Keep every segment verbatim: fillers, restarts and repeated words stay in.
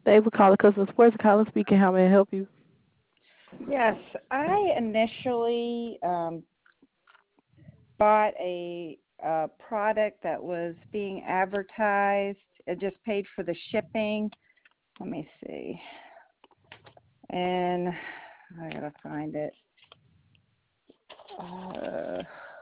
Thanks for calling Customer Sports. Colin speaking. How may I help you? Yes, I initially um, bought a, a product that was being advertised. It just paid for the shipping. Let me see. And I gotta find it. Uh,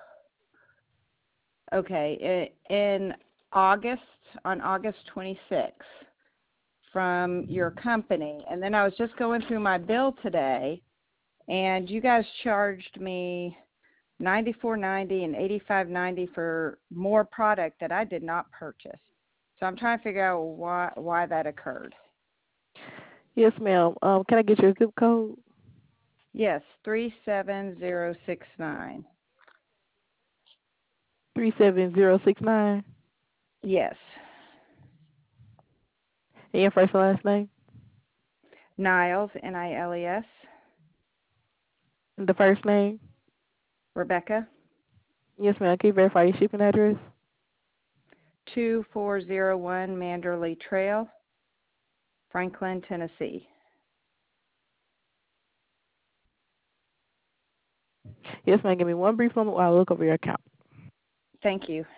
okay, i in August, on August twenty-sixth, from your company. And then I was just going through my bill today, and you guys charged me ninety-four ninety and eighty-five ninety for more product that I did not purchase. So I'm trying to figure out why why that occurred. Yes, ma'am. Um, can I get your zip code? Yes, three seven zero six nine. Three seven zero six nine. Yes. And your first and last name? Niles, N I L E S. And the first name? Rebecca. Yes, ma'am. Can you verify your shipping address? two four zero one Manderley Trail, Franklin, Tennessee. Yes, ma'am. Give me one brief moment while I look over your account. Thank you.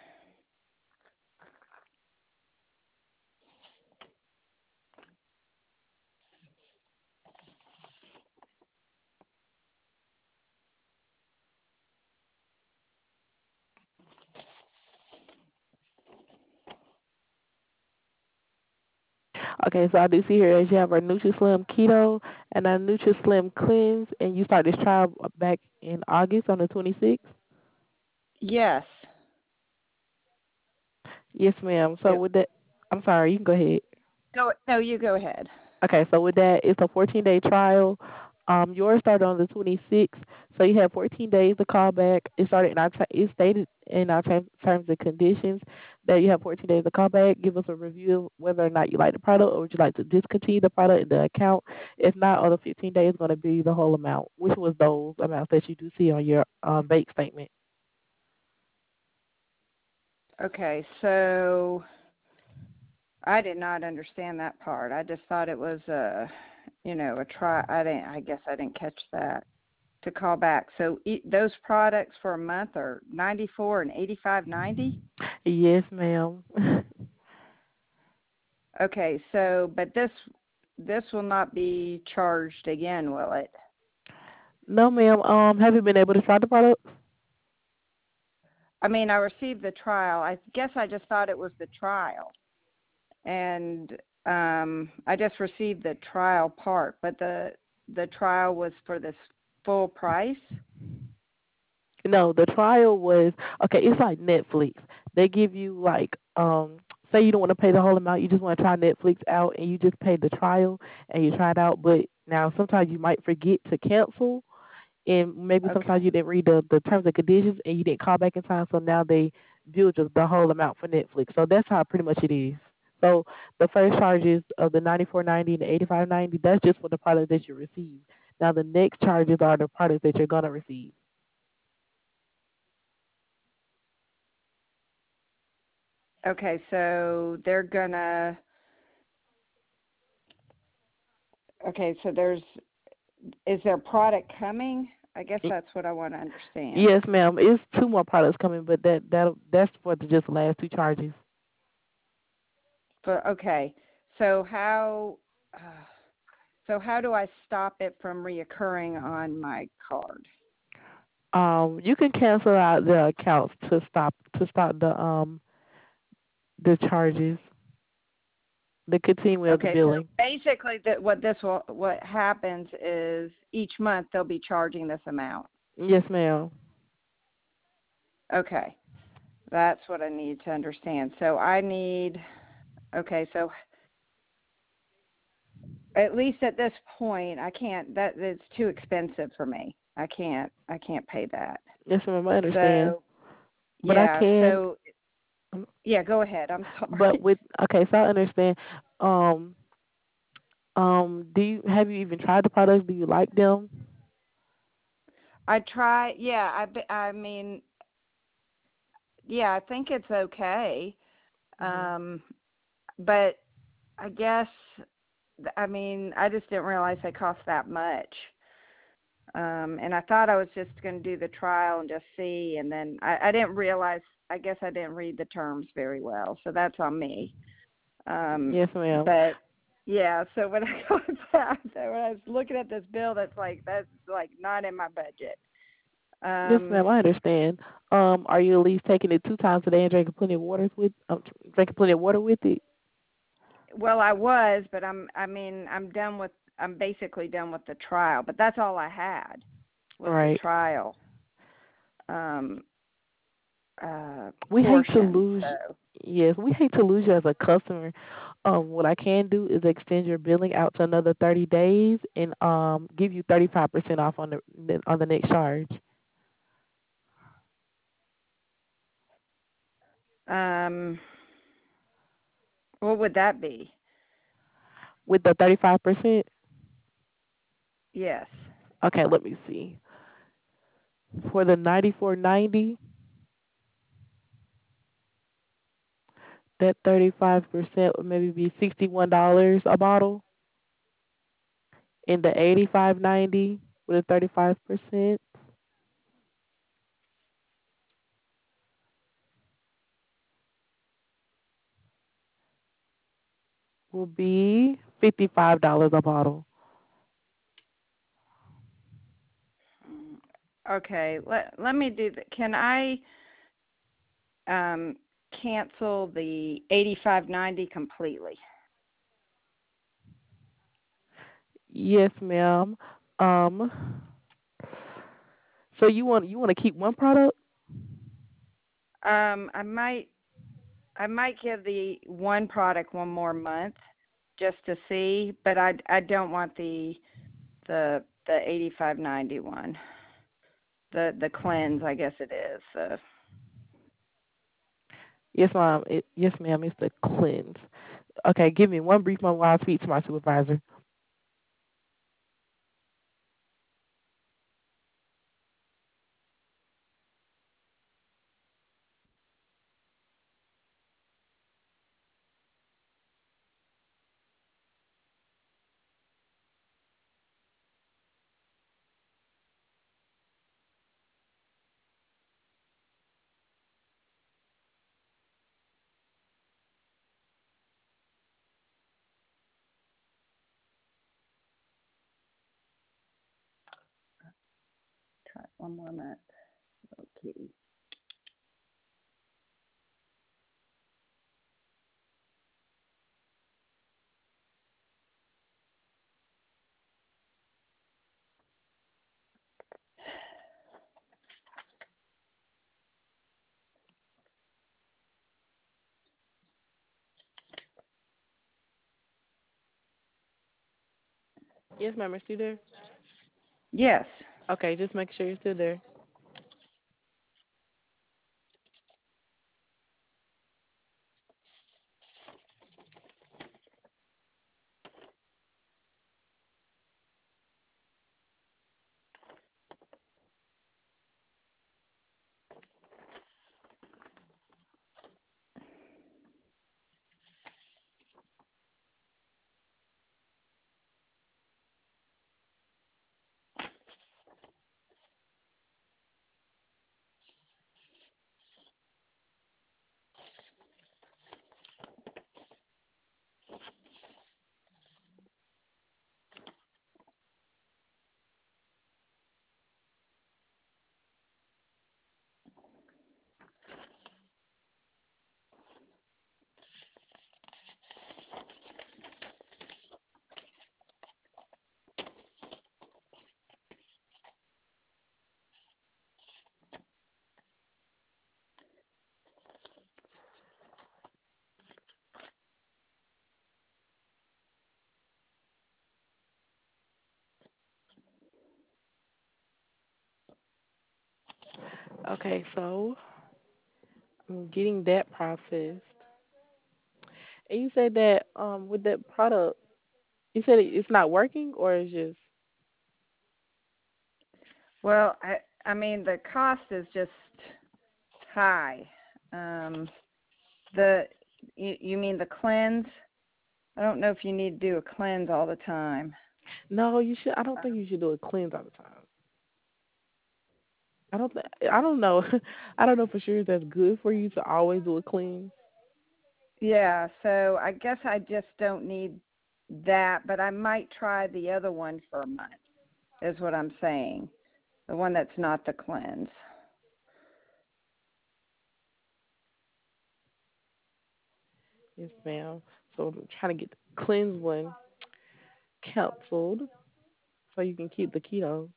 Okay, so I do see here as you have a NutriSlim Keto and a NutriSlim Cleanse, and you started this trial back in August on the twenty-sixth? Yes. Yes, ma'am. So It, with that, I'm sorry, you can go ahead. go. No, you go ahead. Okay, so with that, it's a fourteen-day trial. Um, yours started on the twenty-sixth, so you have fourteen days to call back. It started in our t- it stated in our term- terms and conditions that you have fourteen days to call back. Give us a review of whether or not you like the product, or would you like to discontinue the product in the account. If not, on the fifteen days is going to be the whole amount, which was those amounts that you do see on your um, bank statement. Okay, so I did not understand that part. I just thought it was a, you know, a try. I didn't. I guess I didn't catch that to call back. So e- those products for a month are ninety-four and eighty-five ninety. Yes, ma'am. Okay, so but this this will not be charged again, will it? No, ma'am. Um, have you been able to try the product? I mean, I received the trial. I guess I just thought it was the trial, and um, I just received the trial part, but the the trial was for this full price. No, the trial was okay. It's like Netflix. They give you like, um, say you don't want to pay the whole amount, you just want to try Netflix out, and you just pay the trial and you try it out. But now sometimes you might forget to cancel, and maybe Okay. sometimes you didn't read the the terms and conditions, and you didn't call back in time. So now they bill just the whole amount for Netflix. So that's how pretty much it is. So the first charges of the ninety four ninety and the eighty five ninety, that's just for the product that you receive. Now the next charges are the products that you're gonna receive. Okay, so they're gonna. Okay, so there's is there product coming? I guess that's what I want to understand. Yes, ma'am. It's two more products coming, but that that that's for the just the last two charges. For okay, so how uh, so how do I stop it from reoccurring on my card? Um, you can cancel out the accounts to stop to stop the um the charges, the continuing of the Okay, so billing. basically, that what this will what happens is each month they'll be charging this amount. Yes, ma'am. Okay, that's what I need to understand. So I need. Okay, so at least at this point, I can't. That it's too expensive for me. I can't. I can't pay that. Yes, ma'am. I understand, So but I yeah. can. So yeah. Go ahead. I'm But sorry. with okay, so I understand. Um, um, do you have you even tried the products? Do you like them? I try. Yeah. I. be- I mean. Yeah. I think it's okay. Hmm. Um. But I guess. I mean, I just didn't realize they cost that much. Um, and I thought I was just going to do the trial and just see, and then I, I didn't realize. I guess I didn't read the terms very well, so that's on me. Um, Yes, ma'am. but yeah, so when I got that, when I was looking at this bill, that's like that's like not in my budget. Yes, Um, ma'am. I understand. Um, are you at least taking it two times a day and drinking plenty of water with um, drinking plenty of water with it? well, I was, but I'm. I mean, I'm done with. I'm basically done with the trial, but that's all I had was the Right. trial um, uh, We hate to portion. lose. So. Yes, we hate to lose you as a customer. Um, what I can do is extend your billing out to another thirty days and um give you thirty five percent off on the on the next charge. Um, what would that be? With the thirty five percent. Yes. Okay, let me see. For the ninety four ninety, that thirty five percent would maybe be sixty one dollars a bottle. In the eighty five ninety with a thirty five percent will be fifty five dollars a bottle. Okay. Let Let me do that. Can I um, cancel the eighty-five ninety completely? Yes, ma'am. Um so you want you want to keep one product? Um, I might I might give the one product one more month just to see, but I, I don't want the the the eighty-five ninety one. The the cleanse, I guess it is. Uh, Yes, ma'am. It, yes, ma'am. It's the cleanse. Okay, give me one brief moment while I speak to my supervisor. try one more minute. Okay. Yes, ma'am. Are you still there? Yes. Okay, just make sure you're still there. Okay, so I'm getting that processed. And you said that um with that product, you said it- it's not working or it's just Well, I I mean the cost is just high. Um, the you, you mean the cleanse? I don't know if you need to do a cleanse all the time. No, you should. I don't think you should do a cleanse all the time. I don't. Th- I don't know. I don't know for sure if that's good for you to always do a cleanse. Yeah, so I guess I just don't need that, but I might try the other one for a month, is what I'm saying. The one that's not the cleanse. Yes, ma'am. So I'm trying to get the cleanse one canceled so you can keep the keto.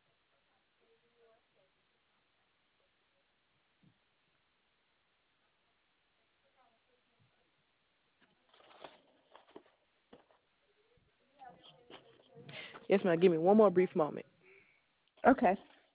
Yes, ma'am. Give me one more brief moment. Okay.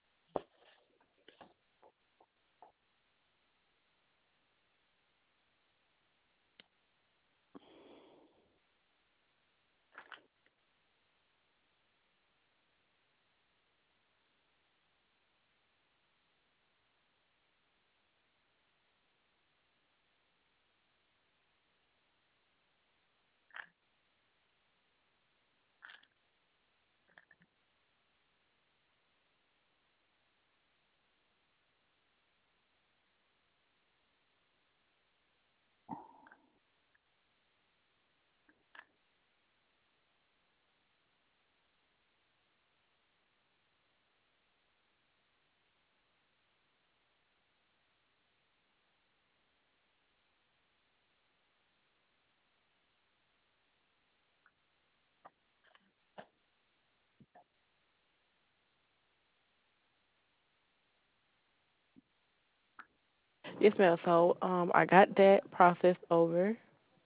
Yes, ma'am. So um, I got that processed over,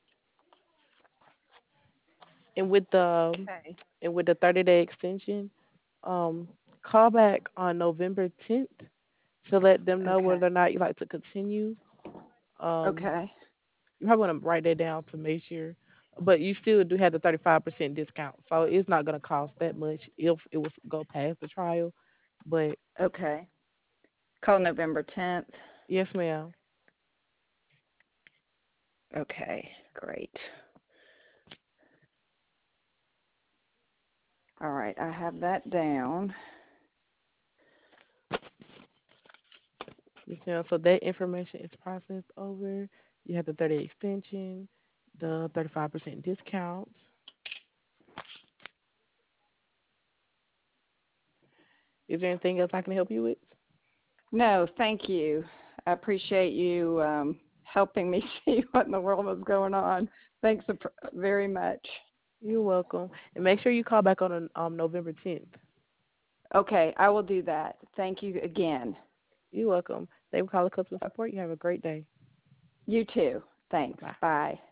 and with the Okay. and with the thirty day extension, um, call back on November tenth to let them know Okay. whether or not you like to continue. Um, Okay. you probably want to write that down to make sure. But you still do have the thirty-five percent discount, so it's not going to cost that much if it was go past the trial. But Okay. Call November tenth. yes, ma'am. Okay. Great. All right. I have that down. Yes, ma'am. So that information is processed over. You have the thirty extension, the thirty-five percent discount. Is there anything else I can help you with? No, thank you. I appreciate you um, helping me see what in the world is going on. Thanks very much. You're welcome. And make sure you call back on um, November tenth. Okay, I will do that. Thank you again. You're welcome. They will call the customer support. You have a great day. You too. Thanks. Bye-bye. Bye.